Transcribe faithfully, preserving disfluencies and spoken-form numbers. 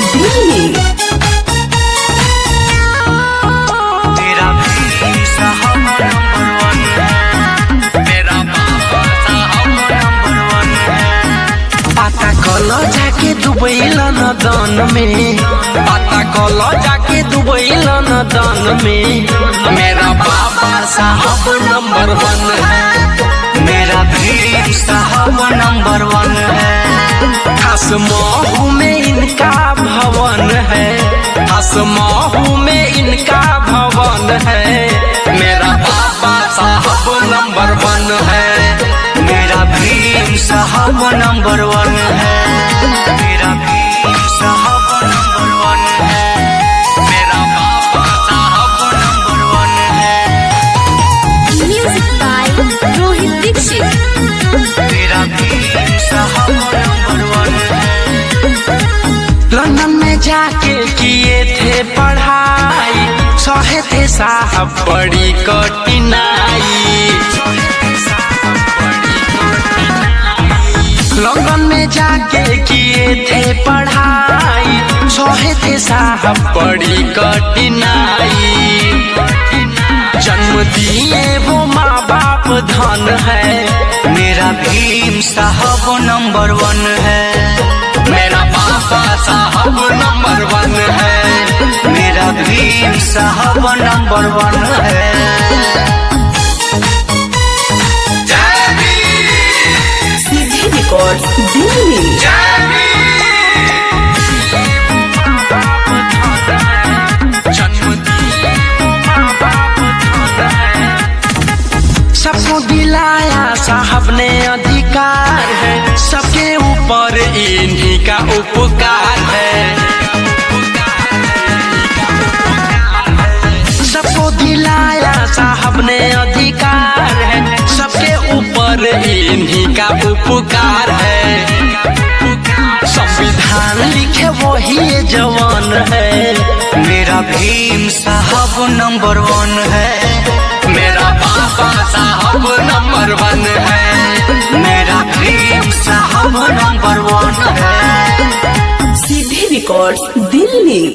दिल्ली। मेरा भीम साहब number one है, मेरा बाबा साहब नंबर वन है। पता कलो जाके दुबई लंदन में, पता कलो जाके दुबई लंदन में, मेरा बाबा साहब नंबर वन है, मेरा भीम साहब नंबर वन है। हसमहू में इनका भवन है, हसमहू में इनका भवन है, मेरा बाबा साहब नंबर वन है, मेरा भीम साहब नंबर वन है, मेरा भीम साहब नंबर वन है, मेरा बाबा साहब नंबर वन है। Music by Rohit Dixit. मेरा भीम साहब नंबर वन है। लंदन में जाके किए थे पढ़ाई, सहे थे साहब बड़ी कठिनाई। लंदन में जाके किए थे पढ़ाई, सहे थे साहब बड़ी कठिनाई। जन्म दिए वो माँ बाप धन है, मेरा भीम साहब नंबर वन है, मेरा बाबा साहब नंबर वन है, मेरा भीम साहब नंबर वन है। जय भीम, सीधे रिकॉर्ड दिल्ली। जय भीम। जन्म दिए वो माँ बाप धन है। सबको दिलाया साहब ने अधिकार है, सबके ऊपर इन्हीं का उपकार है। सबको दिलाया साहब ने अधिकार है, सबके ऊपर इन्हीं का उपकार है। संविधान लिखे वही ये जवान है, मेरा भीम साहब नंबर वन है, मेरा बाबा साहब नंबर वन है, मेरा भीम साहब नंबर वन है। सीधे रिकॉर्ड दिल्ली।